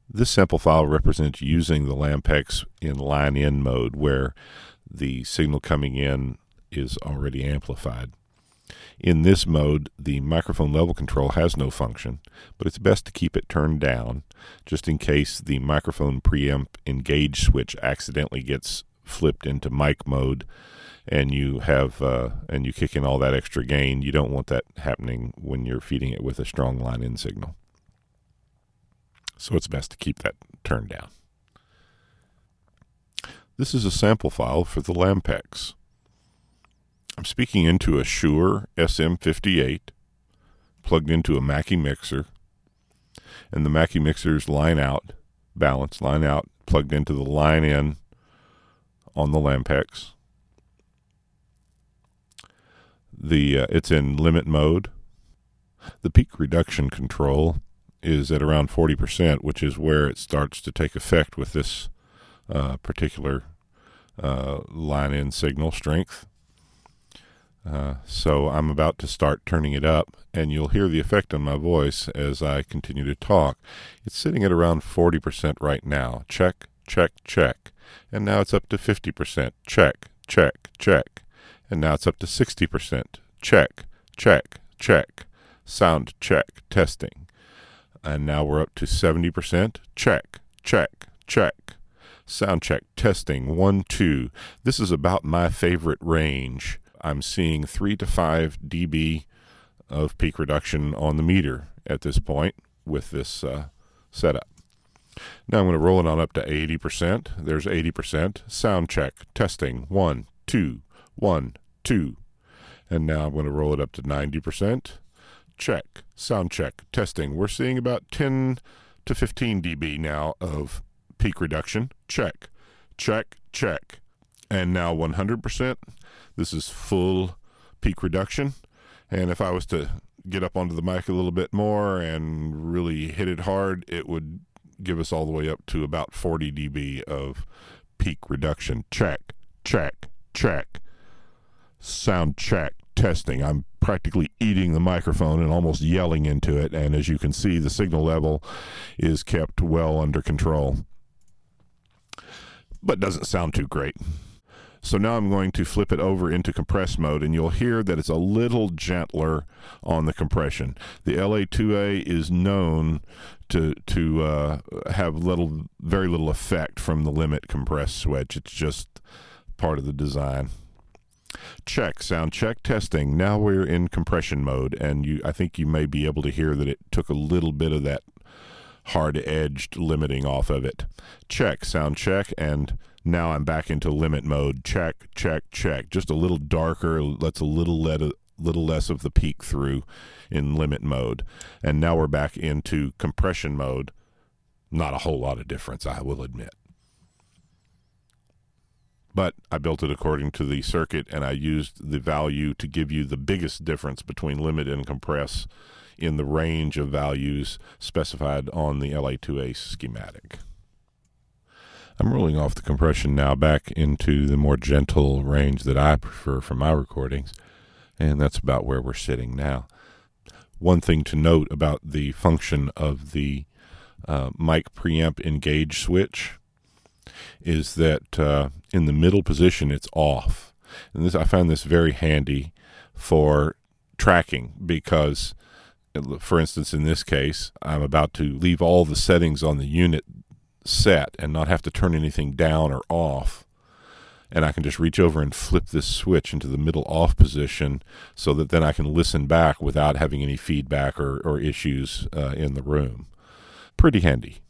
This sample file represents using the Lampex in line-in mode, where the signal coming in is already amplified. In this mode, the microphone level control has no function, but it's best to keep it turned down, just in case the microphone preamp engage switch accidentally gets flipped into mic mode, and you kick in all that extra gain. You don't want that happening when you're feeding it with a strong line-in signal. So it's best to keep that turned down. This is a sample file for the Lampex. I'm speaking into a Shure SM58, plugged into a Mackie mixer, and the Mackie mixer's line out, balance, line out, plugged into the line in on the Lampex. It's in limit mode. The peak reduction control is at around 40%, which is where it starts to take effect with this particular line-in signal strength. So I'm about to start turning it up, and you'll hear the effect on my voice as I continue to talk. It's sitting at around 40% right now. Check, check, check. And now it's up to 50%. Check, check, check. And now it's up to 60%. Check, check, check. Sound check, testing. And now we're up to 70%. Check, check, check. Sound check, testing, 1, 2. This is about my favorite range. I'm seeing 3 to 5 dB of peak reduction on the meter at this point with this setup. Now I'm going to roll it on up to 80%. There's 80%. Sound check, testing, 1, 2, 1, 2. And now I'm going to roll it up to 90%. Check, sound check, testing. We're seeing about 10 to 15 dB now of peak reduction. Check, check, check. And now 100%. This is full peak reduction. And if I was to get up onto the mic a little bit more and really hit it hard, it would give us all the way up to about 40 dB of peak reduction. Check, check, check. Sound check, testing. I'm practically eating the microphone and almost yelling into it. And as you can see, the signal level is kept well under control, but doesn't sound too great. So now I'm going to flip it over into compress mode, and you'll hear that it's a little gentler on the compression. The LA2A is known to have very little effect from the limit compress switch. It's just part of the design. Check, sound check, testing. Now we're in compression mode, and I think you may be able to hear that it took a little bit of that hard-edged limiting off of it. Check, sound check, and now I'm back into limit mode. Check, check, check. Just a little darker, lets a little less of the peak through in limit mode. And now we're back into compression mode. Not a whole lot of difference, I will admit. But I built it according to the circuit, and I used the value to give you the biggest difference between limit and compress in the range of values specified on the LA2A schematic. I'm rolling off the compression now back into the more gentle range that I prefer for my recordings, and that's about where we're sitting now. One thing to note about the function of the mic preamp engage switch is that in the middle position it's off. And I find this very handy for tracking because, for instance, in this case, I'm about to leave all the settings on the unit set and not have to turn anything down or off, and I can just reach over and flip this switch into the middle off position so that then I can listen back without having any feedback or issues in the room. Pretty handy.